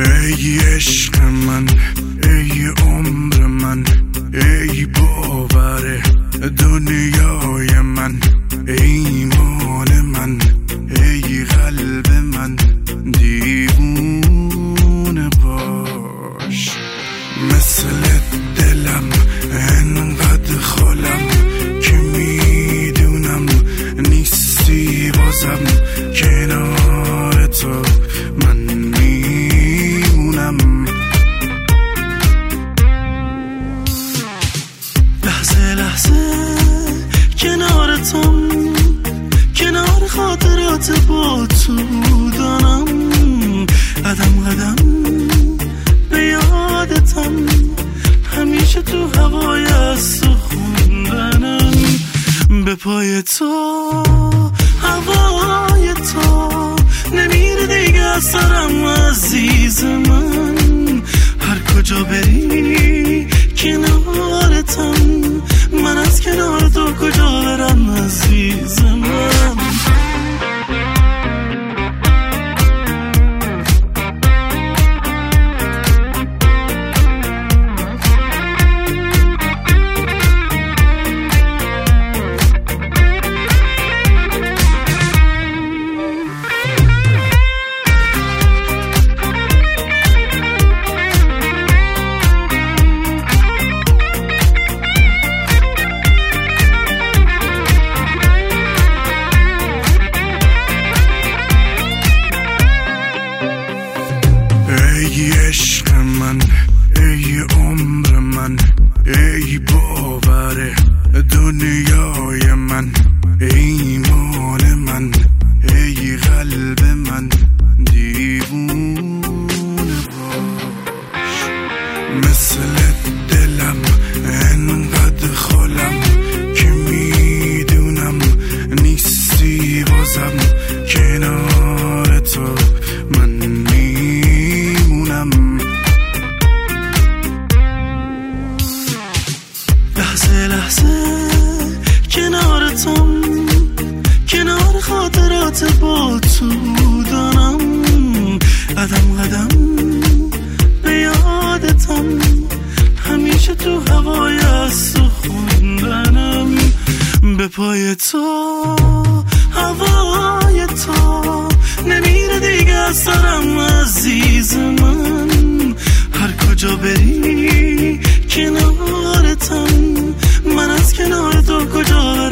ای عشق من، ای عمر من، ای باور دنیای من، ای مال من، ای قلب من، دیوونه باش. مثل دلم انقدر خالم که میدونم نیستی بازم کنار تو من میمونم. لحظه لحظه کنارتم، کنار خاطرات با تو دانم، قدم قدم به یادتم، همیشه تو هوای از تو خوندنم. به پای تو هوای تو نمیره دیگه از سرم عزیز من. هر کجا بری کنارتم، من از کنار تو کجا برم عزیز من. ای عشق من، ای عمر من، ای باور دنیای من، ای مال من، ای قلب من، دیوونه باش. مثل دلم انقدر خالم که میدونم نیستی بازم کنار تو من میمونم. لحظه لحظه کنارتم، کنار خاطرات با تو دانم، قدم قدم به یادتم، همیشه تو هوای از تو خوندنم. به پای تو هوای تو نمیره دیگه از سرم عزیز من. هر کجا بری کنارتم، من از کنار تو کجا